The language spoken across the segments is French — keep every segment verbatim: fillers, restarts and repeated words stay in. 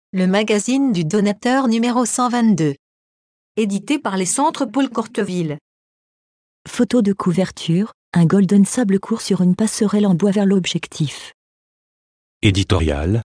Le magazine du donateur numéro cent vingt-deux. Édité par les Centres Paul Courteville. Photo de couverture, un golden sable court sur une passerelle en bois vers l'objectif. Éditorial.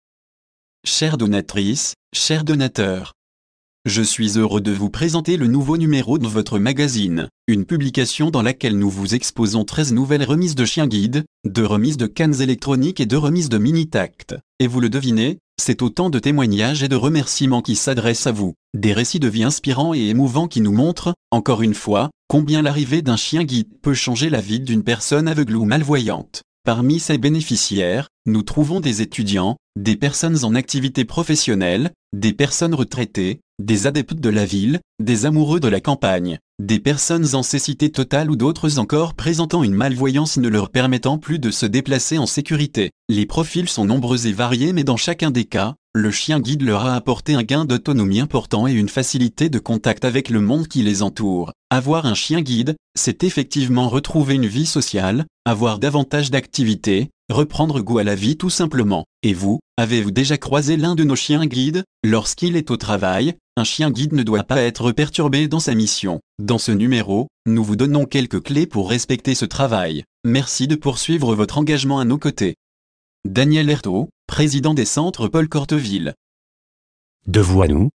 Chère donatrice, cher donateur. Je suis heureux de vous présenter le nouveau numéro de votre magazine, une publication dans laquelle nous vous exposons treize nouvelles remises de chiens guides, deux remises de cannes électroniques et deux remises de mini-tacts. Et vous le devinez, c'est autant de témoignages et de remerciements qui s'adressent à vous, des récits de vie inspirants et émouvants qui nous montrent, encore une fois, combien l'arrivée d'un chien guide peut changer la vie d'une personne aveugle ou malvoyante. Parmi ces bénéficiaires, nous trouvons des étudiants, des personnes en activité professionnelle, des personnes retraitées, des adeptes de la ville, des amoureux de la campagne, des personnes en cécité totale ou d'autres encore présentant une malvoyance ne leur permettant plus de se déplacer en sécurité. Les profils sont nombreux et variés, mais dans chacun des cas, le chien guide leur a apporté un gain d'autonomie important et une facilité de contact avec le monde qui les entoure. Avoir un chien guide, c'est effectivement retrouver une vie sociale, avoir davantage d'activités, reprendre goût à la vie tout simplement. Et vous, avez-vous déjà croisé l'un de nos chiens guides? Lorsqu'il est au travail, un chien guide ne doit pas être perturbé dans sa mission. Dans ce numéro, nous vous donnons quelques clés pour respecter ce travail. Merci de poursuivre votre engagement à nos côtés. Daniel Ertaud, président des Centres Paul Courteville. Devois-nous.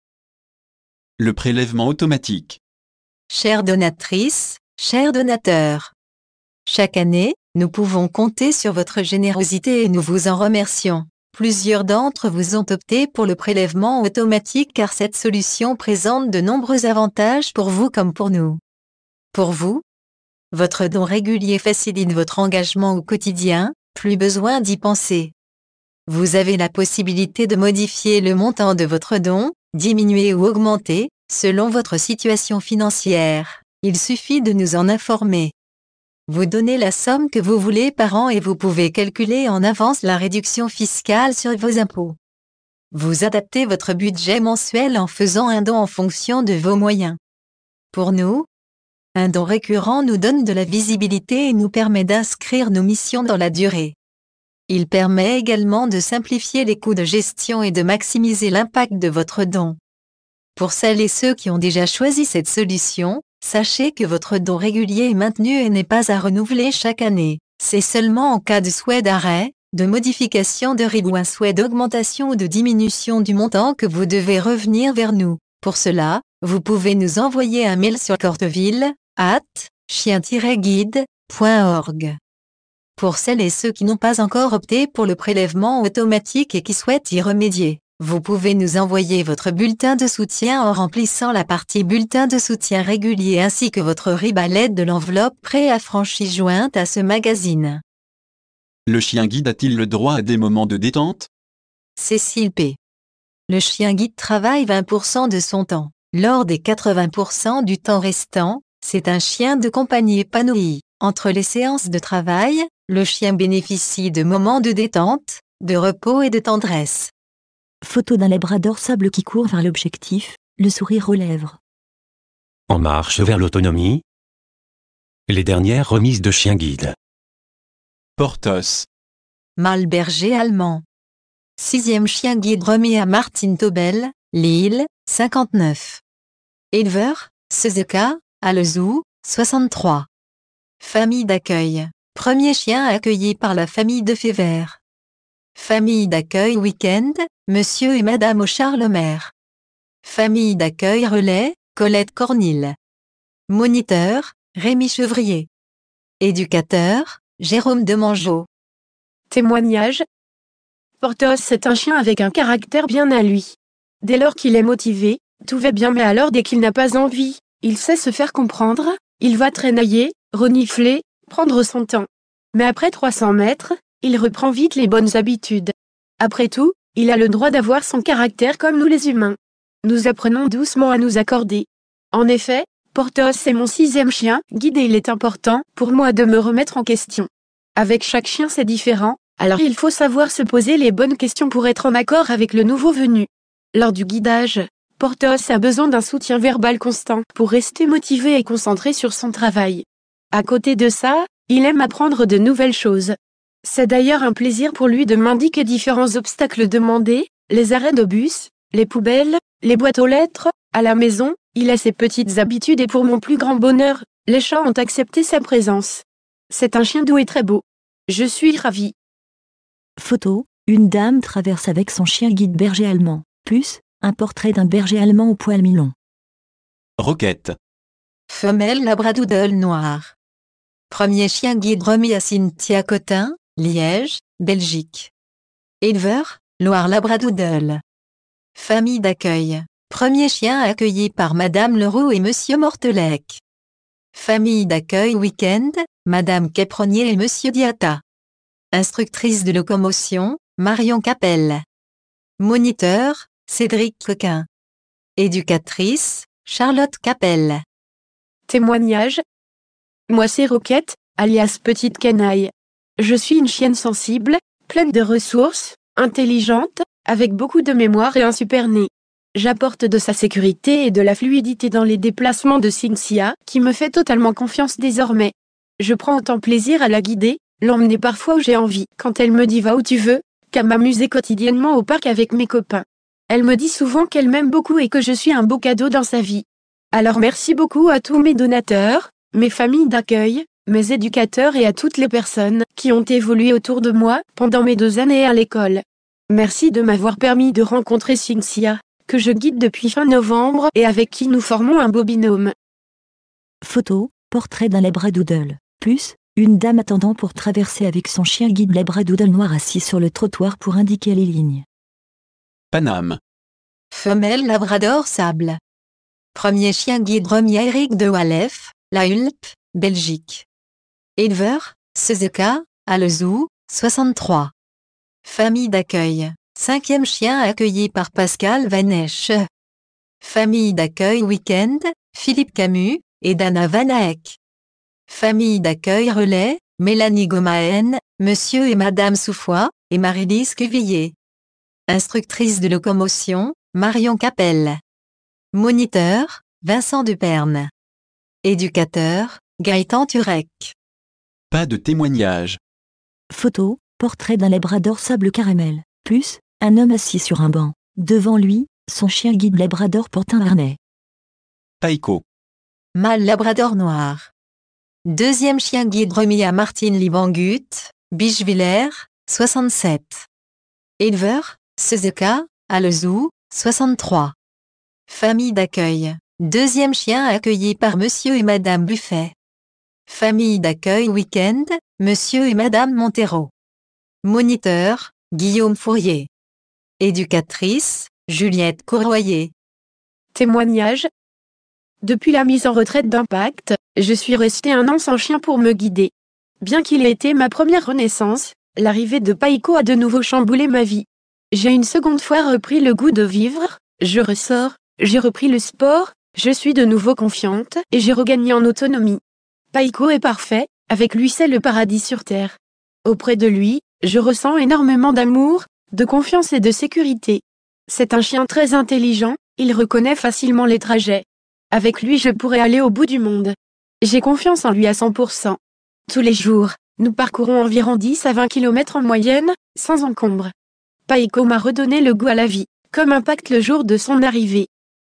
Le prélèvement automatique. Chère donatrice, cher donateur. Chaque année, nous pouvons compter sur votre générosité et nous vous en remercions. Plusieurs d'entre vous ont opté pour le prélèvement automatique car cette solution présente de nombreux avantages pour vous comme pour nous. Pour vous, votre don régulier facilite votre engagement au quotidien, plus besoin d'y penser. Vous avez la possibilité de modifier le montant de votre don, diminuer ou augmenter, selon votre situation financière. Il suffit de nous en informer. Vous donnez la somme que vous voulez par an et vous pouvez calculer en avance la réduction fiscale sur vos impôts. Vous adaptez votre budget mensuel en faisant un don en fonction de vos moyens. Pour nous, un don récurrent nous donne de la visibilité et nous permet d'inscrire nos missions dans la durée. Il permet également de simplifier les coûts de gestion et de maximiser l'impact de votre don. Pour celles et ceux qui ont déjà choisi cette solution, sachez que votre don régulier est maintenu et n'est pas à renouveler chaque année. C'est seulement en cas de souhait d'arrêt, de modification de RIB ou un souhait d'augmentation ou de diminution du montant que vous devez revenir vers nous. Pour cela, vous pouvez nous envoyer un mail sur courteville arobase chien tiret guide point org. Pour celles et ceux qui n'ont pas encore opté pour le prélèvement automatique et qui souhaitent y remédier, vous pouvez nous envoyer votre bulletin de soutien en remplissant la partie bulletin de soutien régulier ainsi que votre RIB à l'aide de l'enveloppe préaffranchie jointe à ce magazine. Le chien guide a-t-il le droit à des moments de détente? Cécile P. Le chien guide travaille vingt pour cent de son temps. Lors des quatre-vingts pour cent du temps restant, c'est un chien de compagnie épanoui. Entre les séances de travail, le chien bénéficie de moments de détente, de repos et de tendresse. Photo d'un labrador sable qui court vers l'objectif, le sourire aux lèvres. En marche vers l'autonomie. Les dernières remises de chiens guides. Porthos. Mâle berger allemand. Sixième chien guide remis à Martine Taubel, Lille, cinquante-neuf. Éleveur, Suzuka, Alezou, soixante-trois. Famille d'accueil. Premier chien accueilli par la famille de Févert. Famille d'accueil week-end, Monsieur et Madame au Charlemagne. Famille d'accueil relais, Colette Cornille. Moniteur, Rémi Chevrier. Éducateur, Jérôme Demangeau. Témoignage. Porthos est un chien avec un caractère bien à lui. Dès lors qu'il est motivé, tout va bien, mais alors dès qu'il n'a pas envie, il sait se faire comprendre, il va traînailler, renifler, prendre son temps. Mais après trois cents mètres, il reprend vite les bonnes habitudes. Après tout, il a le droit d'avoir son caractère comme nous les humains. Nous apprenons doucement à nous accorder. En effet, Porthos est mon sixième chien guide et il est important pour moi de me remettre en question. Avec chaque chien c'est différent, alors il faut savoir se poser les bonnes questions pour être en accord avec le nouveau venu. Lors du guidage, Porthos a besoin d'un soutien verbal constant pour rester motivé et concentré sur son travail. À côté de ça, il aime apprendre de nouvelles choses. C'est d'ailleurs un plaisir pour lui de m'indiquer différents obstacles demandés, les arrêts de bus, les poubelles, les boîtes aux lettres, à la maison, il a ses petites habitudes et pour mon plus grand bonheur, les chats ont accepté sa présence. C'est un chien doux et très beau. Je suis ravie. Photo, une dame traverse avec son chien guide berger allemand, plus, un portrait d'un berger allemand au poil mi-long. Roquette. Femelle labradoodle noire. Premier chien guide remis à Cynthia Cotin, Liège, Belgique. Éleveur, Loire labradoodle. Famille d'accueil. Premier chien accueilli par Madame Leroux et Monsieur Mortelec. Famille d'accueil week-end, Madame Quépronier et Monsieur Diatta. Instructrice de locomotion, Marion Capelle. Moniteur, Cédric Coquin. Éducatrice, Charlotte Capelle. Témoignage. Moi c'est Roquette, alias Petite Canaille. Je suis une chienne sensible, pleine de ressources, intelligente, avec beaucoup de mémoire et un super nez. J'apporte de sa sécurité et de la fluidité dans les déplacements de Cynthia, qui me fait totalement confiance désormais. Je prends autant plaisir à la guider, l'emmener parfois où j'ai envie, quand elle me dit va où tu veux, qu'à m'amuser quotidiennement au parc avec mes copains. Elle me dit souvent qu'elle m'aime beaucoup et que je suis un beau cadeau dans sa vie. Alors merci beaucoup à tous mes donateurs, mes familles d'accueil, mes éducateurs et à toutes les personnes qui ont évolué autour de moi pendant mes deux années à l'école. Merci de m'avoir permis de rencontrer Cynthia, que je guide depuis fin novembre et avec qui nous formons un beau binôme. Photo, portrait d'un labradoodle, plus, une dame attendant pour traverser avec son chien guide labradoodle noir assis sur le trottoir pour indiquer les lignes. Paname. Femelle labrador sable. Premier chien guide remis à Eric de Walef, La Hulpe, Belgique. Éleveur, Sezeka, Alezou, soixante-trois. Famille d'accueil. Cinquième chien accueilli par Pascal Vaneche. Famille d'accueil week-end, Philippe Camus et Dana Van Eyck. Famille d'accueil relais, Mélanie Gomaen, Monsieur et Madame Soufoy, et Marie-Lise Cuvillier. Instructrice de locomotion, Marion Capelle. Moniteur, Vincent Duperne. Éducateur, Gaëtan Turek. Pas de témoignage. Photo, portrait d'un labrador sable caramel, plus, un homme assis sur un banc. Devant lui, son chien guide labrador porte un harnais. Païko. Mâle labrador noir. Deuxième chien guide remis à Martine Libangut, Bichevillers, soixante-sept. Éleveur, Sezeka, Alezou, soixante-trois. Famille d'accueil. Deuxième chien accueilli par Monsieur et Madame Buffet. Famille d'accueil week-end, Monsieur et Madame Montero. Moniteur, Guillaume Fourier. Éducatrice, Juliette Courroyer. Témoignage. Depuis la mise en retraite d'Impact, je suis restée un an sans chien pour me guider. Bien qu'il ait été ma première renaissance, l'arrivée de Païko a de nouveau chamboulé ma vie. J'ai une seconde fois repris le goût de vivre, je ressors, j'ai repris le sport, je suis de nouveau confiante et j'ai regagné en autonomie. Païko est parfait, avec lui c'est le paradis sur terre. Auprès de lui, je ressens énormément d'amour, de confiance et de sécurité. C'est un chien très intelligent, il reconnaît facilement les trajets. Avec lui je pourrais aller au bout du monde. J'ai confiance en lui à cent pour cent. Tous les jours, nous parcourons environ dix à vingt kilomètres en moyenne, sans encombre. Païko m'a redonné le goût à la vie, comme Impact le jour de son arrivée.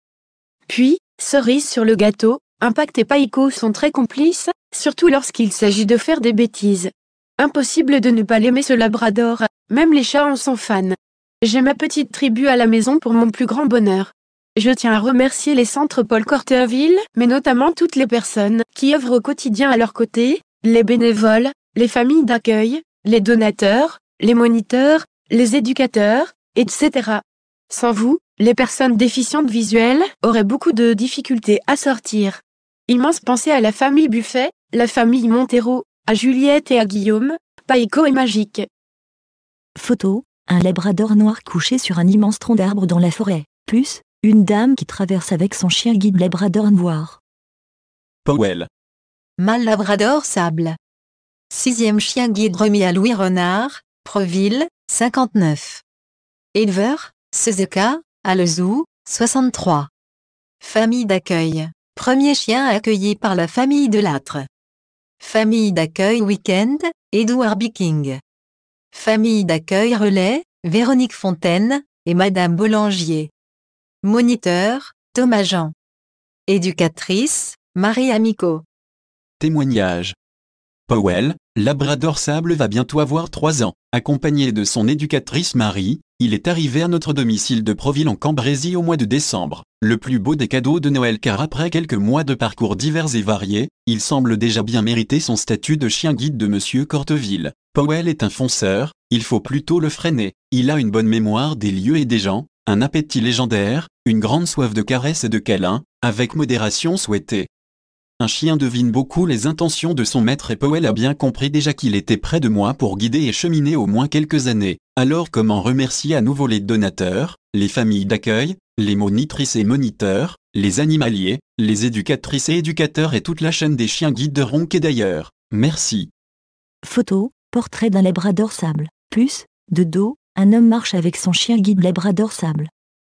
Puis, cerise sur le gâteau, Impact et Païko sont très complices, surtout lorsqu'il s'agit de faire des bêtises. Impossible de ne pas l'aimer ce labrador, même les chats en sont fans. J'ai ma petite tribu à la maison pour mon plus grand bonheur. Je tiens à remercier les centres Paul Corterville, mais notamment toutes les personnes qui œuvrent au quotidien à leur côté, les bénévoles, les familles d'accueil, les donateurs, les moniteurs, les éducateurs, et cetera. Sans vous, les personnes déficientes visuelles auraient beaucoup de difficultés à sortir. Immense pensée à la famille Buffet, la famille Montero, à Juliette et à Guillaume, Païko est magique. Photo, un labrador noir couché sur un immense tronc d'arbre dans la forêt, plus, une dame qui traverse avec son chien guide labrador noir. Powell. Mâle labrador sable. Sixième chien guide remis à Louis Renard, Preville, cinquante-neuf. Éleveur, Sezeka, Alezou, soixante-trois. Famille d'accueil. Premier chien accueilli par la famille Delattre. Famille d'accueil week-end, Édouard Biking. Famille d'accueil relais, Véronique Fontaine, et Madame Boulanger. Moniteur, Thomas Jean. Éducatrice, Marie Amico. Témoignage. Powell, Labrador Sable va bientôt avoir trois ans. Accompagné de son éducatrice Marie, il est arrivé à notre domicile de Proville en Cambrésie au mois de décembre. Le plus beau des cadeaux de Noël, car après quelques mois de parcours divers et variés, il semble déjà bien mériter son statut de chien guide de Monsieur Corteville. Powell est un fonceur, il faut plutôt le freiner. Il a une bonne mémoire des lieux et des gens, un appétit légendaire, une grande soif de caresses et de câlins, avec modération souhaitée. Un chien devine beaucoup les intentions de son maître et Powell a bien compris déjà qu'il était près de moi pour guider et cheminer au moins quelques années. Alors comment remercier à nouveau les donateurs, les familles d'accueil, les monitrices et moniteurs, les animaliers, les éducatrices et éducateurs et toute la chaîne des chiens guides de Ronc et d'ailleurs. Merci. Photo, portrait d'un Labrador Sable. Plus, de dos, un homme marche avec son chien guide Labrador Sable.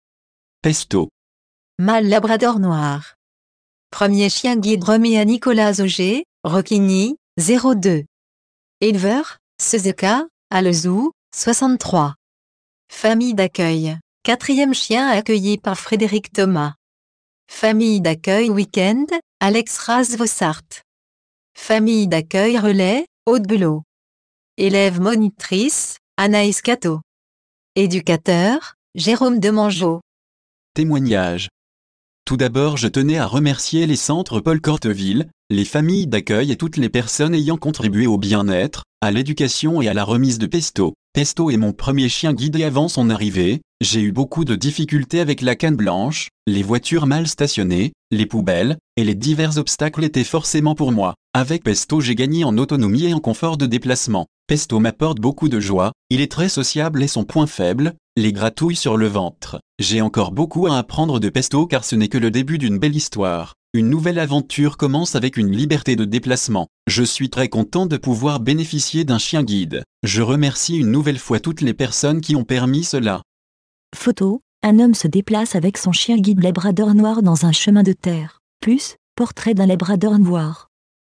Pesto. Mâle Labrador noir. Premier chien guide remis à Nicolas Auger, Roquigny, zéro deux. Éleveur, Suzuka, Alezou, soixante-trois. Famille d'accueil. Quatrième chien accueilli par Frédéric Thomas. Famille d'accueil week-end, Alex Rasvossart. Famille d'accueil relais, Aude Belot. Élève monitrice, Anaïs Cato. Éducateur, Jérôme Demangeau. Témoignage. Tout d'abord, je tenais à remercier les centres Paul Corteville, les familles d'accueil et toutes les personnes ayant contribué au bien-être, à l'éducation et à la remise de Pesto. Pesto est mon premier chien guide et avant son arrivée, j'ai eu beaucoup de difficultés avec la canne blanche, les voitures mal stationnées, les poubelles, et les divers obstacles étaient forcément pour moi. Avec Pesto, j'ai gagné en autonomie et en confort de déplacement. Pesto m'apporte beaucoup de joie, il est très sociable et son point faible, les gratouilles sur le ventre. J'ai encore beaucoup à apprendre de Pesto car ce n'est que le début d'une belle histoire. Une nouvelle aventure commence avec une liberté de déplacement. Je suis très content de pouvoir bénéficier d'un chien guide. Je remercie une nouvelle fois toutes les personnes qui ont permis cela. Photo, un homme se déplace avec son chien guide Labrador noir dans un chemin de terre. Plus, portrait d'un Labrador noir.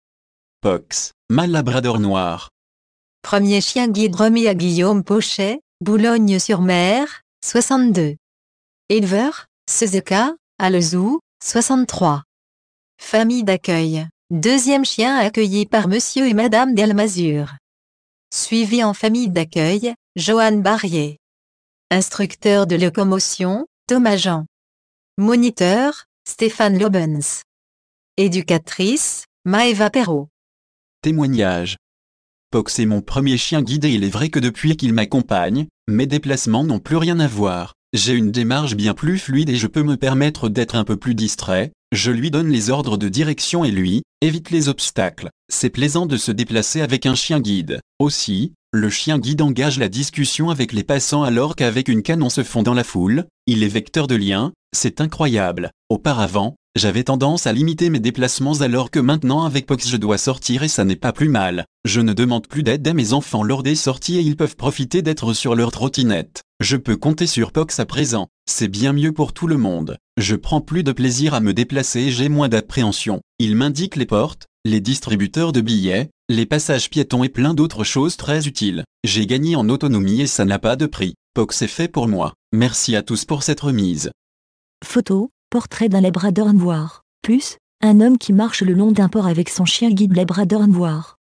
Pox, mâle Labrador noir. Premier chien guide remis à Guillaume Pochet, Boulogne-sur-Mer, soixante-deux. Éleveur, Suzuka, Alezou, soixante-trois. Famille d'accueil. Deuxième chien accueilli par Monsieur et Madame Delmazur. Suivi en famille d'accueil, Joanne Barrier. Instructeur de locomotion, Thomas Jean. Moniteur, Stéphane Lobens. Éducatrice, Maëva Perrault. Témoignage. Pox est mon premier chien guide et il est vrai que depuis qu'il m'accompagne, mes déplacements n'ont plus rien à voir. J'ai une démarche bien plus fluide et je peux me permettre d'être un peu plus distrait. Je lui donne les ordres de direction et lui, évite les obstacles. C'est plaisant de se déplacer avec un chien guide. Aussi, le chien guide engage la discussion avec les passants alors qu'avec une canne on se fond dans la foule. Il est vecteur de liens, c'est incroyable. Auparavant, j'avais tendance à limiter mes déplacements alors que maintenant avec Pox je dois sortir et ça n'est pas plus mal. Je ne demande plus d'aide à mes enfants lors des sorties et ils peuvent profiter d'être sur leur trottinette. Je peux compter sur Pox à présent. C'est bien mieux pour tout le monde. Je prends plus de plaisir à me déplacer et j'ai moins d'appréhension. Il m'indique les portes, les distributeurs de billets, les passages piétons et plein d'autres choses très utiles. J'ai gagné en autonomie et ça n'a pas de prix. Pox est fait pour moi. Merci à tous pour cette remise. Photo, portrait d'un Labrador noir. Plus, un homme qui marche le long d'un port avec son chien guide Labrador noir.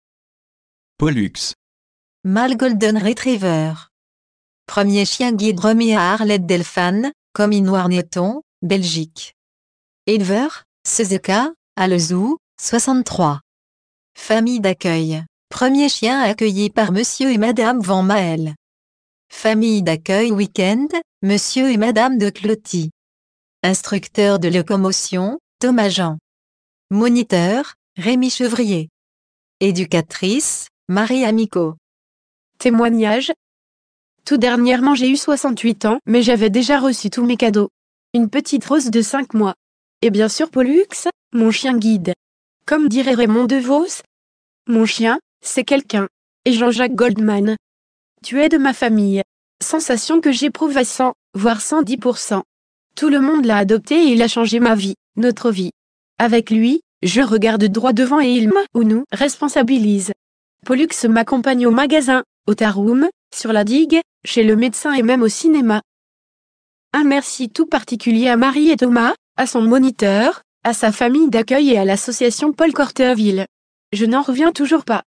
Pollux. Mâle Golden Retriever. Premier chien guide remis à Arlette Delphane, Comines-Warneton, Belgique. Éleveur, Suzuka, Alezou, soixante-trois. Famille d'accueil. Premier chien accueilli par Monsieur et Madame Van Mael. Famille d'accueil week-end, Monsieur et Madame de Cloty. Instructeur de locomotion, Thomas Jean. Moniteur, Rémi Chevrier. Éducatrice, Marie Amico. Témoignage. Tout dernièrement j'ai eu soixante-huit ans, mais j'avais déjà reçu tous mes cadeaux. Une petite rose de cinq mois. Et bien sûr Pollux, mon chien guide. Comme dirait Raymond DeVos, mon chien, c'est quelqu'un. Et Jean-Jacques Goldman. Tu es de ma famille. Sensation que j'éprouve à cent, voire cent dix pour cent. Tout le monde l'a adopté et il a changé ma vie, notre vie. Avec lui, je regarde droit devant et il me ou nous responsabilise. Pollux m'accompagne au magasin, au taroom, sur la digue, chez le médecin et même au cinéma. Un merci tout particulier à Marie et Thomas, à son moniteur, à sa famille d'accueil et à l'association Paul Corterville. Je n'en reviens toujours pas.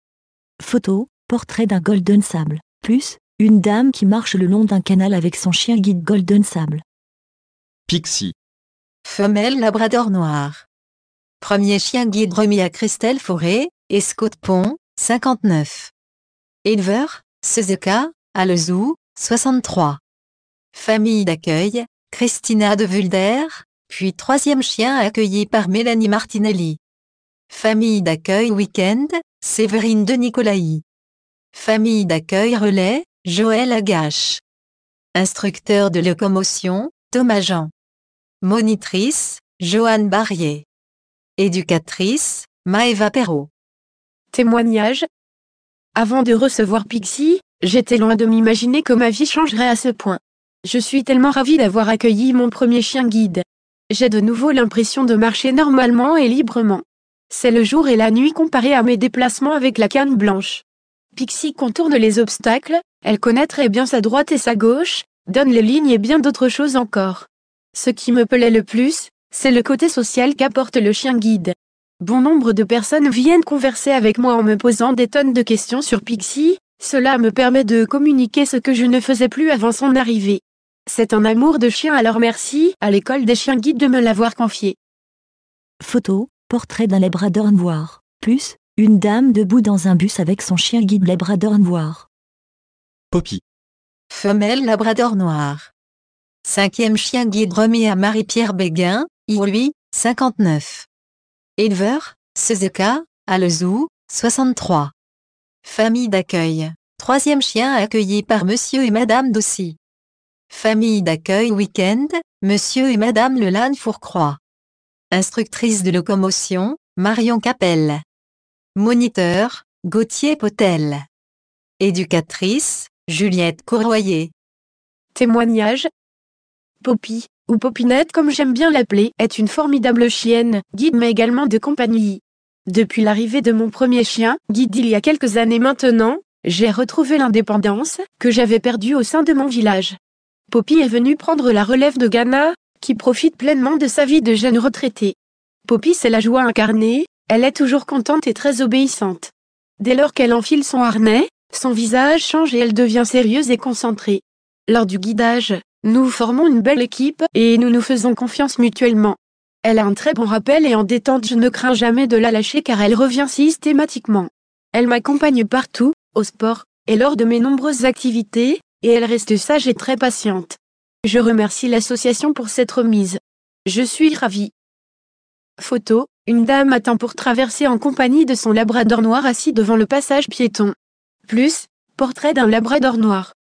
Photo, portrait d'un Golden Sable. Plus, une dame qui marche le long d'un canal avec son chien guide Golden Sable. Pixie. Femelle labrador noir. Premier chien guide remis à Christelle Fauré, et Scott Pont, cinquante-neuf. Éleveur, Suzuka, à Le Zoo, soixante-trois. Famille d'accueil, Christina de Vulder, puis troisième chien accueilli par Mélanie Martinelli. Famille d'accueil Week-end, Séverine de Nicolaï. Famille d'accueil Relais, Joël Agache. Instructeur de locomotion, Thomas Jean. Monitrice, Joanne Barrier. Éducatrice, Maëva Perrault. Témoignage. Avant de recevoir Pixie, j'étais loin de m'imaginer que ma vie changerait à ce point. Je suis tellement ravie d'avoir accueilli mon premier chien guide. J'ai de nouveau l'impression de marcher normalement et librement. C'est le jour et la nuit comparé à mes déplacements avec la canne blanche. Pixie contourne les obstacles, elle connaît très bien sa droite et sa gauche, donne les lignes et bien d'autres choses encore. Ce qui me plaît le plus, c'est le côté social qu'apporte le chien guide. Bon nombre de personnes viennent converser avec moi en me posant des tonnes de questions sur Pixie, cela me permet de communiquer ce que je ne faisais plus avant son arrivée. C'est un amour de chien, alors merci à l'école des chiens guides de me l'avoir confié. Photo, portrait d'un labrador noir. Plus, une dame debout dans un bus avec son chien guide labrador noir. Poppy. Femelle labrador noir. Cinquième chien guide remis à Marie-Pierre Béguin, lui, cinquante-neuf. Éleveur, Suzuka, à Le Zoo, soixante-trois. Famille d'accueil, troisième chien accueilli par Monsieur et Madame Dossy. Famille d'accueil Week-end, Monsieur et Madame Lelanne Fourcroy. Instructrice de locomotion, Marion Capelle. Moniteur, Gauthier Potel. Éducatrice, Juliette Courroyer. Témoignage. Poppy, ou Popinette comme j'aime bien l'appeler, est une formidable chienne, guide mais également de compagnie. Depuis l'arrivée de mon premier chien, guide il y a quelques années maintenant, j'ai retrouvé l'indépendance que j'avais perdue au sein de mon village. Poppy est venue prendre la relève de Ghana, qui profite pleinement de sa vie de jeune retraitée. Poppy c'est la joie incarnée, elle est toujours contente et très obéissante. Dès lors qu'elle enfile son harnais, son visage change et elle devient sérieuse et concentrée. Lors du guidage, nous formons une belle équipe et nous nous faisons confiance mutuellement. Elle a un très bon rappel et en détente je ne crains jamais de la lâcher car elle revient systématiquement. Elle m'accompagne partout, au sport, et lors de mes nombreuses activités, et elle reste sage et très patiente. Je remercie l'association pour cette remise. Je suis ravie. Photo, une dame attend pour traverser en compagnie de son labrador noir assis devant le passage piéton. Plus, portrait d'un labrador noir.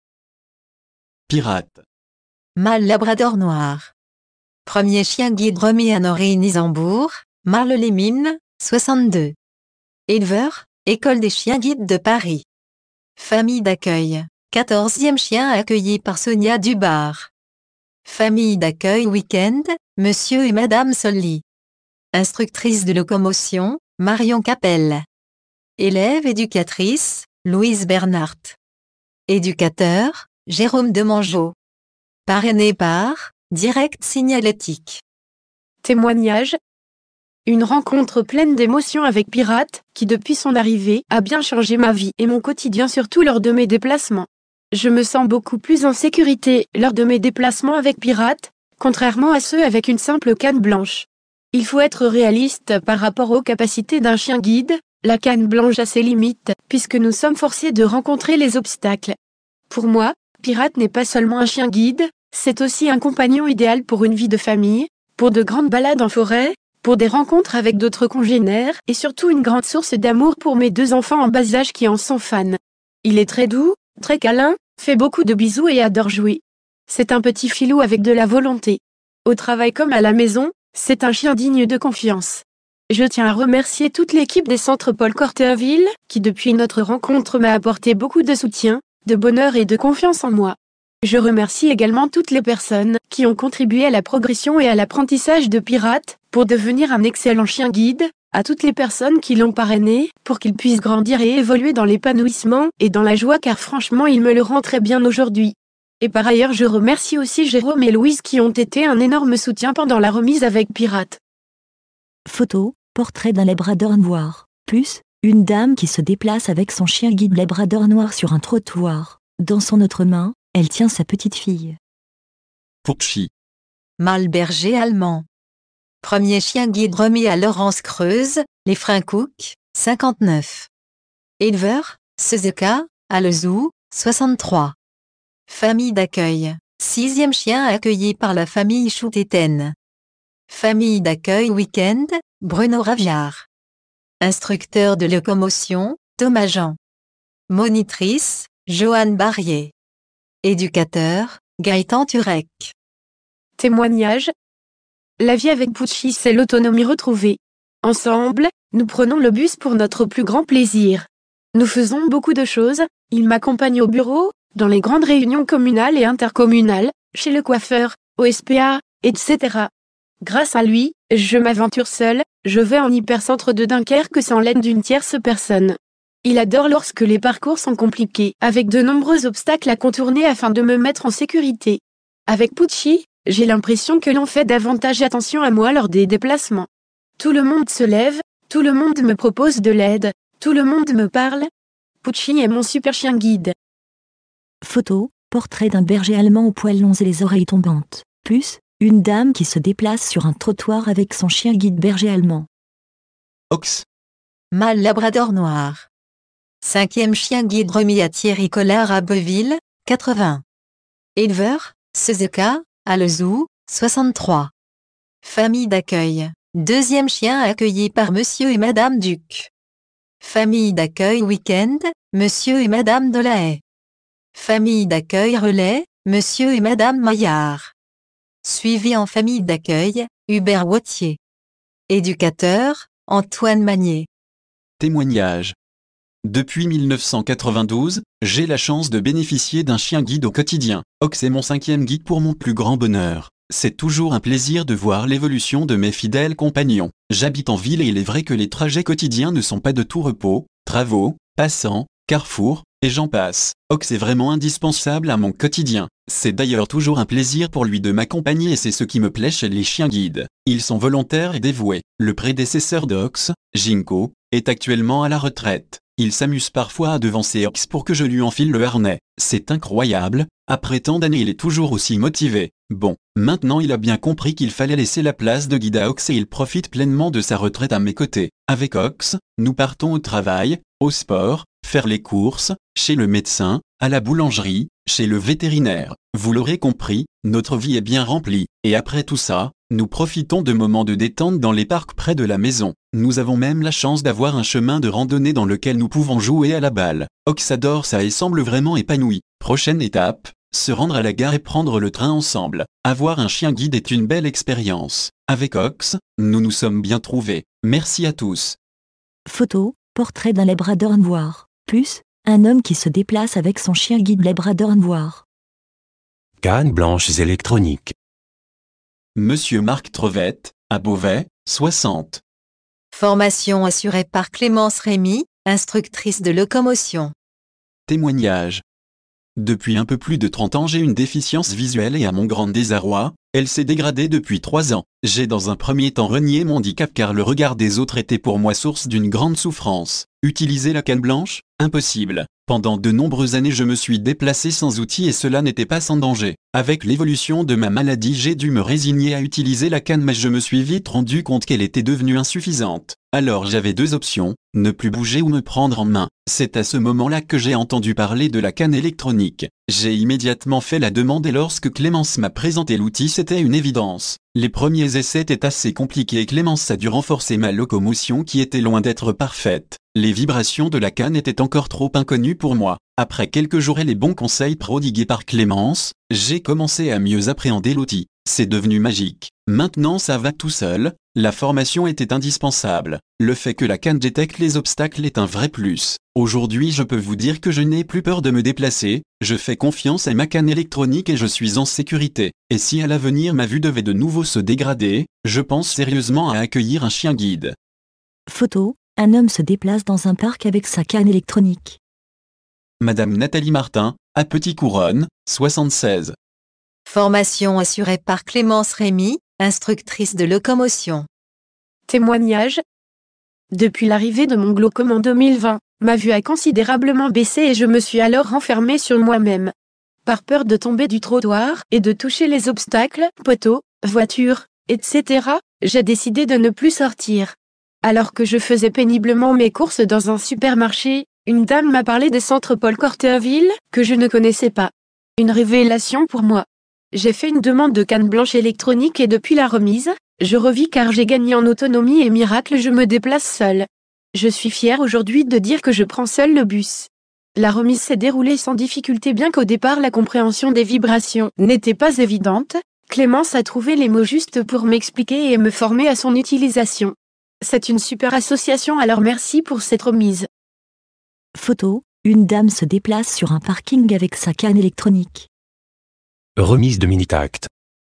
Pirate. Mâle labrador noir. Premier chien guide remis à Noreen Isambourg, Marle les Mines, soixante-deux. Éleveur, École des chiens guides de Paris. Famille d'accueil, quatorzième chien accueilli par Sonia Dubar. Famille d'accueil Week-end, Monsieur et Madame Solly. Instructrice de locomotion, Marion Capelle. Élève éducatrice, Louise Bernhardt. Éducateur, Jérôme Demangeau. Parrainé par, Direct Signalétique. Témoignage. Une rencontre pleine d'émotions avec Pirate, qui depuis son arrivée, a bien changé ma vie et mon quotidien surtout lors de mes déplacements. Je me sens beaucoup plus en sécurité lors de mes déplacements avec Pirate, contrairement à ceux avec une simple canne blanche. Il faut être réaliste par rapport aux capacités d'un chien guide, la canne blanche a ses limites, puisque nous sommes forcés de rencontrer les obstacles. Pour moi, Pirate n'est pas seulement un chien guide, c'est aussi un compagnon idéal pour une vie de famille, pour de grandes balades en forêt, pour des rencontres avec d'autres congénères et surtout une grande source d'amour pour mes deux enfants en bas âge qui en sont fans. Il est très doux, très câlin, fait beaucoup de bisous et adore jouer. C'est un petit filou avec de la volonté. Au travail comme à la maison, c'est un chien digne de confiance. Je tiens à remercier toute l'équipe des centres Paul Corterville, qui depuis notre rencontre m'a apporté beaucoup de soutien, de bonheur et de confiance en moi. Je remercie également toutes les personnes qui ont contribué à la progression et à l'apprentissage de Pirate, pour devenir un excellent chien guide, à toutes les personnes qui l'ont parrainé, pour qu'il puisse grandir et évoluer dans l'épanouissement et dans la joie car franchement il me le rend très bien aujourd'hui. Et par ailleurs je remercie aussi Jérôme et Louise qui ont été un énorme soutien pendant la remise avec Pirate. Photo, portrait d'un labrador noir. Plus, une dame qui se déplace avec son chien guide labrador noir sur un trottoir. Dans son autre main, elle tient sa petite fille. Pucci. Mâle berger allemand. Premier chien guide remis à Laurence Creuse, les Freins Cook, cinquante-neuf. Éleveur, Suzuka, à Le Zoo, soixante-trois. Famille d'accueil, sixième chien accueilli par la famille Choutéten. Famille d'accueil week-end, Bruno Raviard. Instructeur de locomotion, Thomas Jean. Monitrice, Joanne Barrier. Éducateur, Gaëtan Turek. Témoignage. La vie avec Pucci, c'est l'autonomie retrouvée. Ensemble, nous prenons le bus pour notre plus grand plaisir. Nous faisons beaucoup de choses, il m'accompagne au bureau, dans les grandes réunions communales et intercommunales, chez le coiffeur, au S P A, et cetera. Grâce à lui, je m'aventure seul, je vais en hypercentre de Dunkerque sans l'aide d'une tierce personne. Il adore lorsque les parcours sont compliqués, avec de nombreux obstacles à contourner afin de me mettre en sécurité. Avec Pucci, j'ai l'impression que l'on fait davantage attention à moi lors des déplacements. Tout le monde se lève, tout le monde me propose de l'aide, tout le monde me parle. Pucci est mon super chien guide. Photo, portrait d'un berger allemand aux poils longs et les oreilles tombantes. Plus, une dame qui se déplace sur un trottoir avec son chien guide berger allemand. Ox. Mâle labrador noir. Cinquième chien guide remis à Thierry Collard à Beuville, quatre-vingts. Éleveur, Suzuka, à Le Zoo, soixante-trois. Famille d'accueil, deuxième chien accueilli par Monsieur et Madame Duc. Famille d'accueil week-end, Monsieur et Madame Delahaye. Famille d'accueil relais, Monsieur et Madame Maillard. Suivi en famille d'accueil, Hubert Wautier. Éducateur, Antoine Magnier. Témoignage. Depuis mille neuf cent quatre-vingt-douze, j'ai la chance de bénéficier d'un chien guide au quotidien. Ox est mon cinquième guide pour mon plus grand bonheur. C'est toujours un plaisir de voir l'évolution de mes fidèles compagnons. J'habite en ville et il est vrai que les trajets quotidiens ne sont pas de tout repos, travaux, passants, carrefours, et j'en passe. Ox est vraiment indispensable à mon quotidien. C'est d'ailleurs toujours un plaisir pour lui de m'accompagner et c'est ce qui me plaît chez les chiens guides. Ils sont volontaires et dévoués. Le prédécesseur d'Ox, Ginko, est actuellement à la retraite. Il s'amuse parfois à devancer Ox pour que je lui enfile le harnais. C'est incroyable, après tant d'années il est toujours aussi motivé. Bon, maintenant il a bien compris qu'il fallait laisser la place de guide à Ox et il profite pleinement de sa retraite à mes côtés. Avec Ox, nous partons au travail, au sport, faire les courses, chez le médecin, à la boulangerie, chez le vétérinaire. Vous l'aurez compris, notre vie est bien remplie. Et après tout ça, nous profitons de moments de détente dans les parcs près de la maison. Nous avons même la chance d'avoir un chemin de randonnée dans lequel nous pouvons jouer à la balle. Ox adore ça et semble vraiment épanoui. Prochaine étape, se rendre à la gare et prendre le train ensemble. Avoir un chien guide est une belle expérience. Avec Ox, nous nous sommes bien trouvés. Merci à tous. Photo, portrait d'un labrador noir. Plus, un homme qui se déplace avec son chien guide labrador noir. Cannes blanches électroniques. Monsieur Marc Trevette, à Beauvais, soixante. Formation assurée par Clémence Rémy, instructrice de locomotion. Témoignage. Depuis un peu plus de trente ans j'ai une déficience visuelle et à mon grand désarroi, elle s'est dégradée depuis trois ans. J'ai dans un premier temps renié mon handicap car le regard des autres était pour moi source d'une grande souffrance. Utiliser la canne blanche? Impossible. Pendant de nombreuses années je me suis déplacé sans outils et cela n'était pas sans danger. Avec l'évolution de ma maladie j'ai dû me résigner à utiliser la canne mais je me suis vite rendu compte qu'elle était devenue insuffisante. Alors j'avais deux options, ne plus bouger ou me prendre en main. C'est à ce moment-là que j'ai entendu parler de la canne électronique. J'ai immédiatement fait la demande et lorsque Clémence m'a présenté l'outil c'était une évidence. Les premiers essais étaient assez compliqués et Clémence a dû renforcer ma locomotion qui était loin d'être parfaite. Les vibrations de la canne étaient encore trop inconnues pour moi. Après quelques jours et les bons conseils prodigués par Clémence, j'ai commencé à mieux appréhender l'outil. C'est devenu magique. Maintenant ça va tout seul, la formation était indispensable. Le fait que la canne détecte les obstacles est un vrai plus. Aujourd'hui je peux vous dire que je n'ai plus peur de me déplacer, je fais confiance à ma canne électronique et je suis en sécurité. Et si à l'avenir ma vue devait de nouveau se dégrader, je pense sérieusement à accueillir un chien guide. Photo, un homme se déplace dans un parc avec sa canne électronique. Madame Nathalie Martin, à Petit-Couronne, soixante-seize. Formation assurée par Clémence Rémy, instructrice de locomotion. Témoignage. Depuis l'arrivée de mon glaucome en deux mille vingt, ma vue a considérablement baissé et je me suis alors renfermée sur moi-même. Par peur de tomber du trottoir et de toucher les obstacles, poteaux, voitures, et cetera, j'ai décidé de ne plus sortir. Alors que je faisais péniblement mes courses dans un supermarché, une dame m'a parlé des centres Paul Corterville, que je ne connaissais pas. Une révélation pour moi. J'ai fait une demande de canne blanche électronique et depuis la remise, je revis car j'ai gagné en autonomie et miracle je me déplace seule. Je suis fière aujourd'hui de dire que je prends seule le bus. La remise s'est déroulée sans difficulté bien qu'au départ la compréhension des vibrations n'était pas évidente. Clémence a trouvé les mots justes pour m'expliquer et me former à son utilisation. C'est une super association alors merci pour cette remise. Photo, une dame se déplace sur un parking avec sa canne électronique. Remise de Minitact.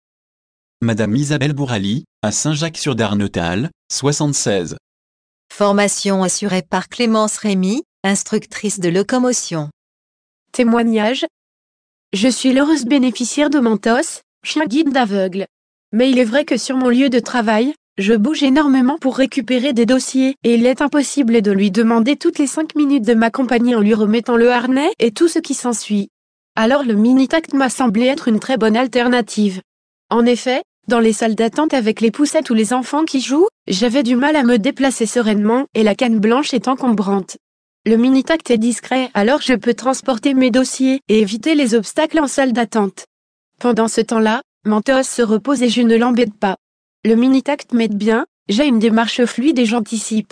Madame Isabelle Bourali, à Saint-Jacques-sur-Darnetal, soixante-seize. Formation assurée par Clémence Rémy, instructrice de locomotion. Témoignage. Je suis l'heureuse bénéficiaire de Mentos, chien guide d'aveugle. Mais il est vrai que sur mon lieu de travail, je bouge énormément pour récupérer des dossiers et il est impossible de lui demander toutes les cinq minutes de m'accompagner en lui remettant le harnais et tout ce qui s'ensuit. Alors le Minitact m'a semblé être une très bonne alternative. En effet, dans les salles d'attente avec les poussettes ou les enfants qui jouent, j'avais du mal à me déplacer sereinement et la canne blanche est encombrante. Le Minitact est discret alors je peux transporter mes dossiers et éviter les obstacles en salle d'attente. Pendant ce temps-là, Mentos se repose et je ne l'embête pas. Le Minitact m'aide bien, j'ai une démarche fluide et j'anticipe.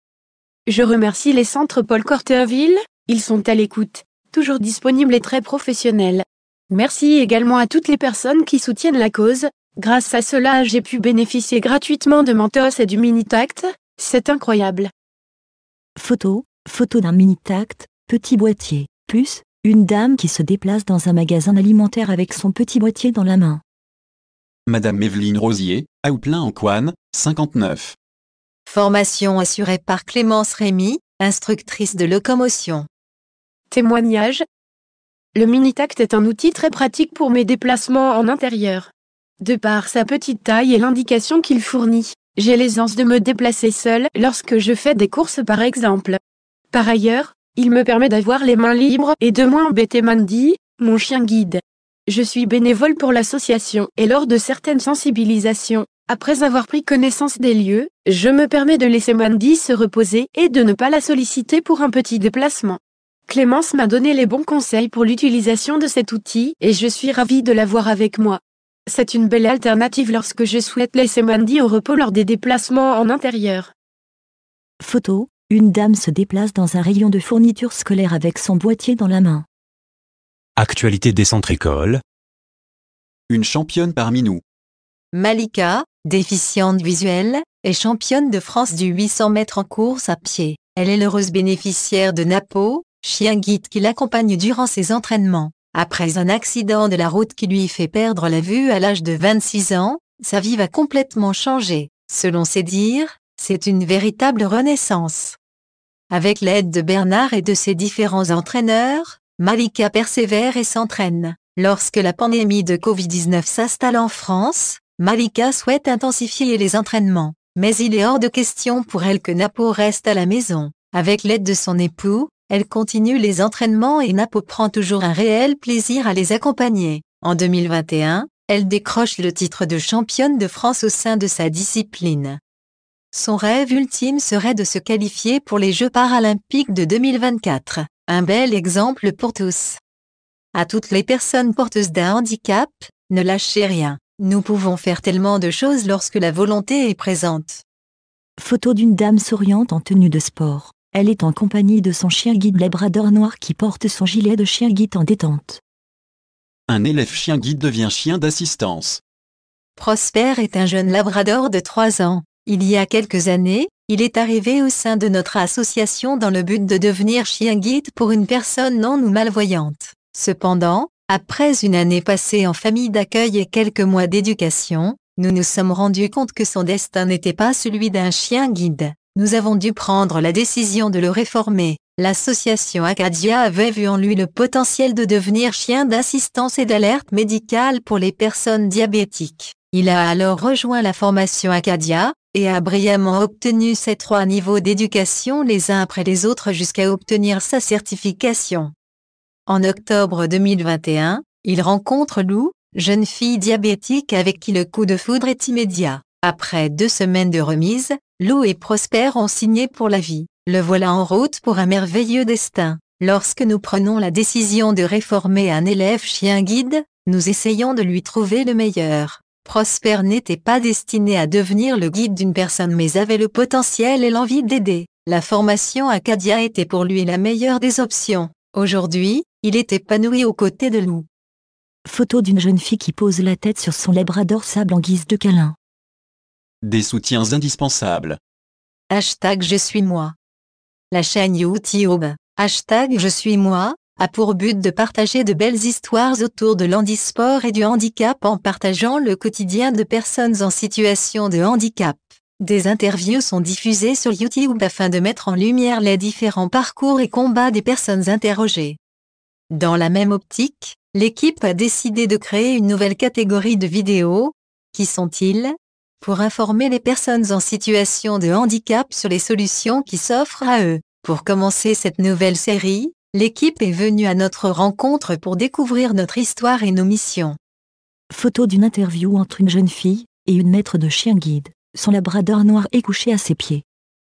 Je remercie les centres Paul Corterville, ils sont à l'écoute, toujours disponibles et très professionnels. Merci également à toutes les personnes qui soutiennent la cause, grâce à cela j'ai pu bénéficier gratuitement de Mentos et du Minitact, c'est incroyable. Photo, photo d'un Minitact, petit boîtier, plus, une dame qui se déplace dans un magasin alimentaire avec son petit boîtier dans la main. Madame Evelyne Rosier, à Houplain-en-Couanne, cinquante-neuf. Formation assurée par Clémence Rémy, instructrice de locomotion. Témoignage. Le Minitact est un outil très pratique pour mes déplacements en intérieur. De par sa petite taille et l'indication qu'il fournit, j'ai l'aisance de me déplacer seule lorsque je fais des courses par exemple. Par ailleurs, il me permet d'avoir les mains libres et de moins embêter Mandy, mon chien guide. Je suis bénévole pour l'association et lors de certaines sensibilisations, après avoir pris connaissance des lieux, je me permets de laisser Mandy se reposer et de ne pas la solliciter pour un petit déplacement. Clémence m'a donné les bons conseils pour l'utilisation de cet outil et je suis ravie de l'avoir avec moi. C'est une belle alternative lorsque je souhaite laisser Mandy au repos lors des déplacements en intérieur. Photo, une dame se déplace dans un rayon de fournitures scolaires avec son boîtier dans la main. Actualité des centres écoles. Une championne parmi nous. Malika, déficiente visuelle, est championne de France du huit cents mètres en course à pied. Elle est l'heureuse bénéficiaire de Napo, chien guide qui l'accompagne durant ses entraînements. Après un accident de la route qui lui fait perdre la vue à l'âge de vingt-six ans, sa vie va complètement changer. Selon ses dires, c'est une véritable renaissance. Avec l'aide de Bernard et de ses différents entraîneurs, Malika persévère et s'entraîne. Lorsque la pandémie de covid dix-neuf s'installe en France, Malika souhaite intensifier les entraînements, mais il est hors de question pour elle que Napo reste à la maison. Avec l'aide de son époux, elle continue les entraînements et Napo prend toujours un réel plaisir à les accompagner. En deux mille vingt et un, elle décroche le titre de championne de France au sein de sa discipline. Son rêve ultime serait de se qualifier pour les Jeux paralympiques de deux mille vingt-quatre. Un bel exemple pour tous. À toutes les personnes porteuses d'un handicap, ne lâchez rien. Nous pouvons faire tellement de choses lorsque la volonté est présente. Photo d'une dame souriante en tenue de sport. Elle est en compagnie de son chien guide labrador noir qui porte son gilet de chien guide en détente. Un élève chien guide devient chien d'assistance. Prosper est un jeune labrador de trois ans. Il y a quelques années, il est arrivé au sein de notre association dans le but de devenir chien guide pour une personne non ou malvoyante. Cependant, après une année passée en famille d'accueil et quelques mois d'éducation, nous nous sommes rendus compte que son destin n'était pas celui d'un chien guide. Nous avons dû prendre la décision de le réformer. L'association Acadia avait vu en lui le potentiel de devenir chien d'assistance et d'alerte médicale pour les personnes diabétiques. Il a alors rejoint la formation Acadia, et a brillamment obtenu ses trois niveaux d'éducation les uns après les autres jusqu'à obtenir sa certification. En octobre deux mille vingt et un, il rencontre Lou, jeune fille diabétique avec qui le coup de foudre est immédiat. Après deux semaines de remise, Lou et Prosper ont signé pour la vie. Le voilà en route pour un merveilleux destin. Lorsque nous prenons la décision de réformer un élève chien guide, nous essayons de lui trouver le meilleur. Prosper n'était pas destiné à devenir le guide d'une personne mais avait le potentiel et l'envie d'aider. La formation Acadia était pour lui la meilleure des options. Aujourd'hui, il est épanoui aux côtés de Lou. Photo d'une jeune fille qui pose la tête sur son labrador sable en guise de câlin. Des soutiens indispensables. Hashtag je suis moi. La chaîne YouTube, hashtag je suis moi, a pour but de partager de belles histoires autour de l'handisport et du handicap en partageant le quotidien de personnes en situation de handicap. Des interviews sont diffusées sur YouTube afin de mettre en lumière les différents parcours et combats des personnes interrogées. Dans la même optique, l'équipe a décidé de créer une nouvelle catégorie de vidéos. Qui sont-ils? Pour informer les personnes en situation de handicap sur les solutions qui s'offrent à eux. Pour commencer cette nouvelle série, l'équipe est venue à notre rencontre pour découvrir notre histoire et nos missions. Photo d'une interview entre une jeune fille et une maître de chien guide. Son labrador noir est couché à ses pieds.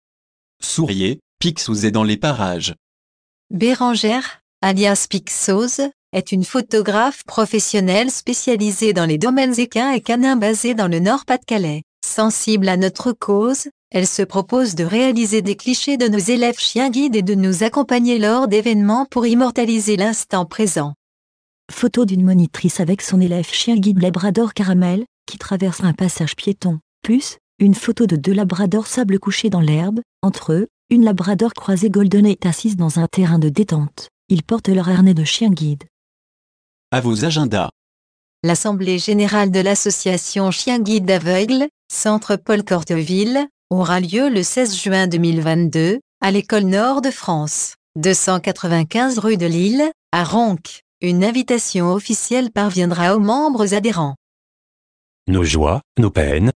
Souriez, Pixouz est dans les parages. Bérangère, alias Pixouz, est une photographe professionnelle spécialisée dans les domaines équins et canins basée dans le Nord-Pas-de-Calais. Sensible à notre cause, elle se propose de réaliser des clichés de nos élèves chiens guides et de nous accompagner lors d'événements pour immortaliser l'instant présent. Photo d'une monitrice avec son élève chien guide labrador caramel, qui traverse un passage piéton. Plus, une photo de deux labradors sable couchés dans l'herbe. Entre eux, une labrador croisée golden est assise dans un terrain de détente. Ils portent leur harnais de chien guide. À vos agendas. L'Assemblée générale de l'association Chien Guide Aveugle, Centre Paul Corteville, aura lieu le seize juin deux mille vingt-deux, à l'École Nord de France, deux cent quatre-vingt-quinze rue de Lille, à Ronques. Une invitation officielle parviendra aux membres adhérents. Nos joies, nos peines.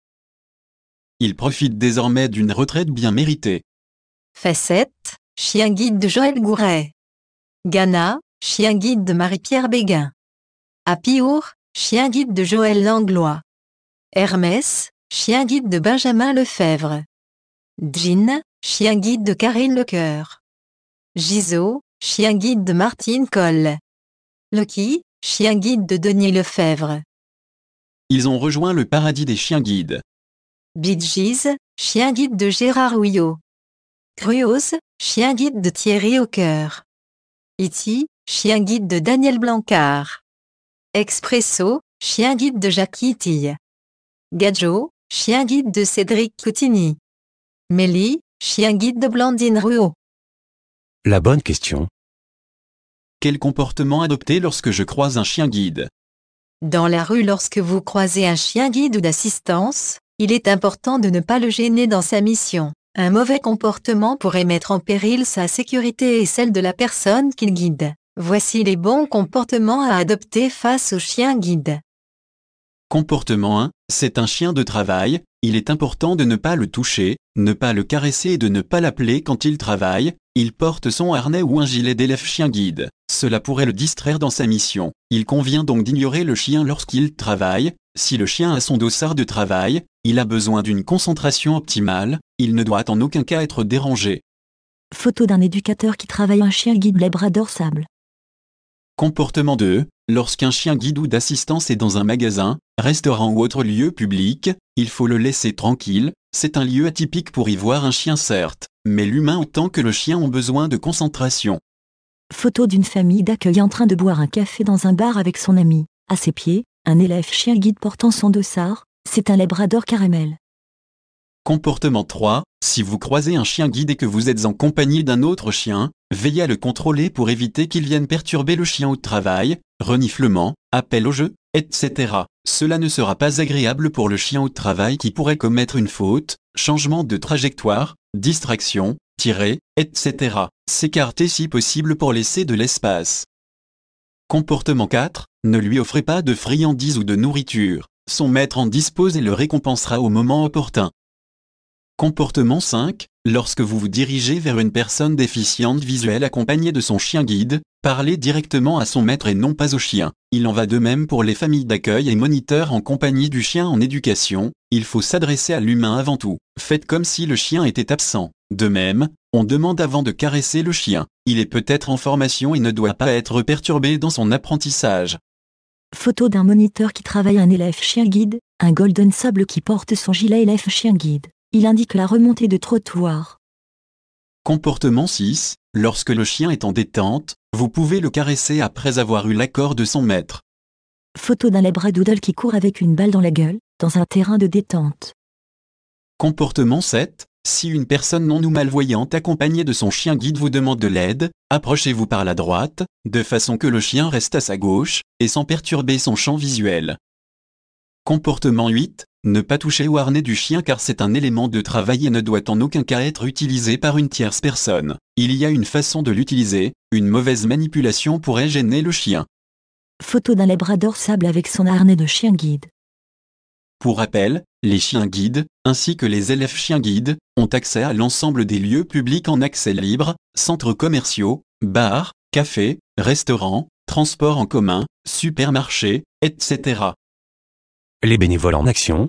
Il profite désormais d'une retraite bien méritée. Facette, chien guide de Joël Gouret. Ghana, chien guide de Marie-Pierre Béguin. Apiour, chien guide de Joël Langlois. Hermès, chien guide de Benjamin Lefebvre. Jean, chien guide de Karine Lecoeur. Giso, chien guide de Martine Coll. Lucky, chien guide de Denis Lefebvre. Ils ont rejoint le paradis des chiens guides. Bee Gees, chien guide de Gérard Houillot. Cruos, chien guide de Thierry Aucoeur. Iti, chien guide de Daniel Blancard. Expresso, chien guide de Jackie Tille. Gadjo, chien guide de Cédric Coutini. Mélie, chien guide de Blandine Rouault. La bonne question. Quel comportement adopter lorsque je croise un chien guide? Dans la rue, lorsque vous croisez un chien guide ou d'assistance, il est important de ne pas le gêner dans sa mission. Un mauvais comportement pourrait mettre en péril sa sécurité et celle de la personne qu'il guide. Voici les bons comportements à adopter face au chien guide. Comportement un. C'est un chien de travail, il est important de ne pas le toucher, ne pas le caresser et de ne pas l'appeler quand il travaille. Il porte son harnais ou un gilet d'élève chien guide. Cela pourrait le distraire dans sa mission. Il convient donc d'ignorer le chien lorsqu'il travaille. Si le chien a son dossard de travail, il a besoin d'une concentration optimale, il ne doit en aucun cas être dérangé. Photo d'un éducateur qui travaille un chien guide labrador sable. Comportement deux. Lorsqu'un chien guide ou d'assistance est dans un magasin, restaurant ou autre lieu public, il faut le laisser tranquille. C'est un lieu atypique pour y voir un chien certes, mais l'humain autant que le chien ont besoin de concentration. Photo d'une famille d'accueil en train de boire un café dans un bar avec son ami. À ses pieds, un élève chien guide portant son dossard, c'est un labrador caramel. Comportement trois. Si vous croisez un chien guide et que vous êtes en compagnie d'un autre chien, veillez à le contrôler pour éviter qu'il vienne perturber le chien au travail, reniflement, appel au jeu, et cetera. Cela ne sera pas agréable pour le chien au travail qui pourrait commettre une faute. changement de trajectoire, distraction, tirer, et cetera. S'écarter si possible pour laisser de l'espace. Comportement quatre. Ne lui offrez pas de friandises ou de nourriture. Son maître en dispose et le récompensera au moment opportun. Comportement cinq. Lorsque vous vous dirigez vers une personne déficiente visuelle accompagnée de son chien guide, parlez directement à son maître et non pas au chien. Il en va de même pour les familles d'accueil et moniteurs en compagnie du chien en éducation, il faut s'adresser à l'humain avant tout. Faites comme si le chien était absent. De même, on demande avant de caresser le chien. Il est peut-être en formation et ne doit pas être perturbé dans son apprentissage. Photo d'un moniteur qui travaille un élève chien guide, un golden sable qui porte son gilet élève chien guide. Il indique la remontée de trottoir. Comportement six. Lorsque le chien est en détente, vous pouvez le caresser après avoir eu l'accord de son maître. Photo d'un labradoodle qui court avec une balle dans la gueule, dans un terrain de détente. Comportement sept. Si une personne non ou malvoyante accompagnée de son chien guide vous demande de l'aide, approchez-vous par la droite, de façon que le chien reste à sa gauche, et sans perturber son champ visuel. Comportement huit. Ne pas toucher au harnais du chien car c'est un élément de travail et ne doit en aucun cas être utilisé par une tierce personne. Il y a une façon de l'utiliser, une mauvaise manipulation pourrait gêner le chien. Photo d'un labrador sable avec son harnais de chien guide. Pour rappel, les chiens guides, ainsi que les élèves chiens guides, ont accès à l'ensemble des lieux publics en accès libre, centres commerciaux, bars, cafés, restaurants, transports en commun, supermarchés, et cetera. Les bénévoles en action.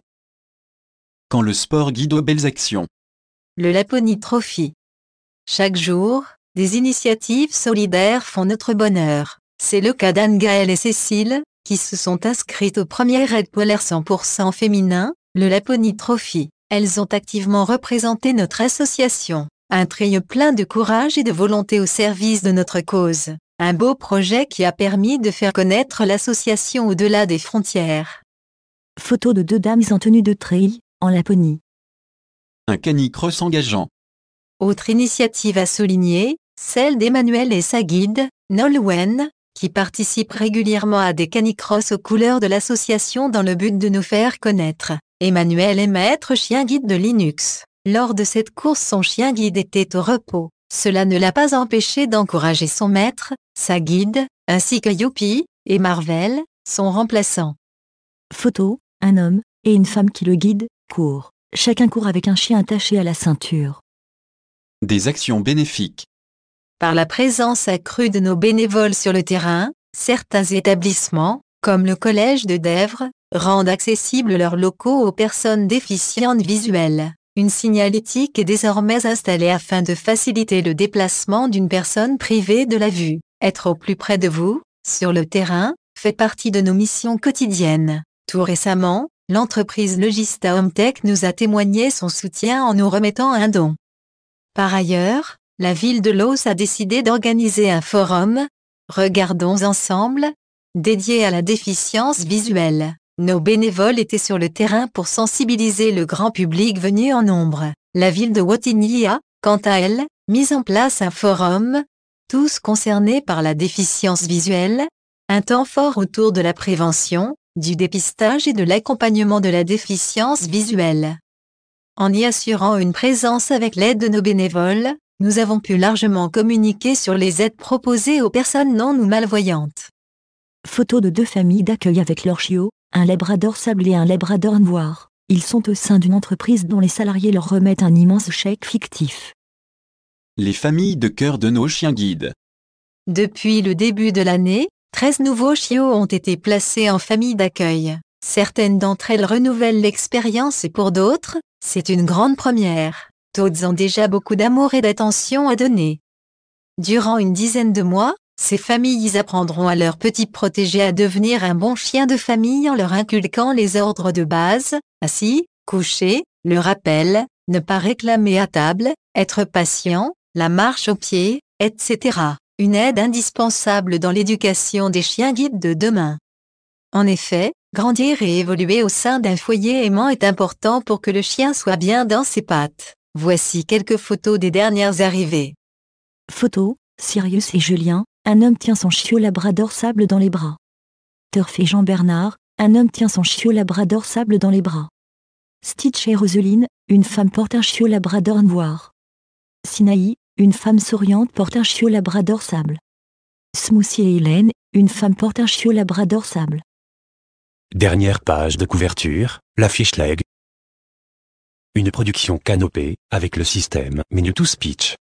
Quand le sport guide aux belles actions. Le Laponie Trophy. Chaque jour, des initiatives solidaires font notre bonheur. C'est le cas d'Anne-Gaëlle et Cécile, qui se sont inscrites au premier raid polaire cent pour cent féminin, le Laponie Trophy. Elles ont activement représenté notre association. Un trio plein de courage et de volonté au service de notre cause. Un beau projet qui a permis de faire connaître l'association au-delà des frontières. Photo de deux dames en tenue de treillis, en Laponie. Un canicross engageant. Autre initiative à souligner, celle d'Emmanuel et sa guide, Nolwenn, qui participent régulièrement à des canicross aux couleurs de l'association dans le but de nous faire connaître. Emmanuel est maître chien guide de Linux. Lors de cette course, son chien guide était au repos. Cela ne l'a pas empêché d'encourager son maître, sa guide, ainsi que Youpi et Marvel, son remplaçant. Photo, un homme et une femme qui le guident, courent. Chacun court avec un chien attaché à la ceinture. Des actions bénéfiques. Par la présence accrue de nos bénévoles sur le terrain, certains établissements, comme le collège de Dèvres, rendent accessibles leurs locaux aux personnes déficientes visuelles. Une signalétique est désormais installée afin de faciliter le déplacement d'une personne privée de la vue. Être au plus près de vous, sur le terrain, fait partie de nos missions quotidiennes. Tout récemment, l'entreprise Logista Hometech nous a témoigné son soutien en nous remettant un don. Par ailleurs, la ville de Loos a décidé d'organiser un forum, Regardons ensemble, dédié à la déficience visuelle. Nos bénévoles étaient sur le terrain pour sensibiliser le grand public venu en nombre. La ville de Wattignies a, quant à elle, mis en place un forum, tous concernés par la déficience visuelle, un temps fort autour de la prévention, du dépistage et de l'accompagnement de la déficience visuelle. En y assurant une présence avec l'aide de nos bénévoles, nous avons pu largement communiquer sur les aides proposées aux personnes non ou malvoyantes. Photo de deux familles d'accueil avec leurs chiots, un labrador sable et un labrador noir. Ils sont au sein d'une entreprise dont les salariés leur remettent un immense chèque fictif. Les familles de cœur de nos chiens guides. Depuis le début de l'année, treize nouveaux chiots ont été placés en famille d'accueil. Certaines d'entre elles renouvellent l'expérience et pour d'autres, c'est une grande première. D'autres ont déjà beaucoup d'amour et d'attention à donner. Durant une dizaine de mois, ces familles apprendront à leurs petits protégés à devenir un bon chien de famille en leur inculquant les ordres de base, assis, couché, le rappel, ne pas réclamer à table, être patient, la marche au pied, et cetera. Une aide indispensable dans l'éducation des chiens guides de demain. En effet, grandir et évoluer au sein d'un foyer aimant est important pour que le chien soit bien dans ses pattes. Voici quelques photos des dernières arrivées. Photo, Sirius et Julien, un homme tient son chiot labrador sable dans les bras. Turf et Jean-Bernard, un homme tient son chiot labrador sable dans les bras. Stitch et Roseline, une femme porte un chiot labrador noir. Sinaï, une femme souriante porte un chiot labrador sable. Smoothie et Hélène, une femme porte un chiot labrador sable. Dernière page de couverture, la fiche leg. Une production Canopée, avec le système Menu to Speech.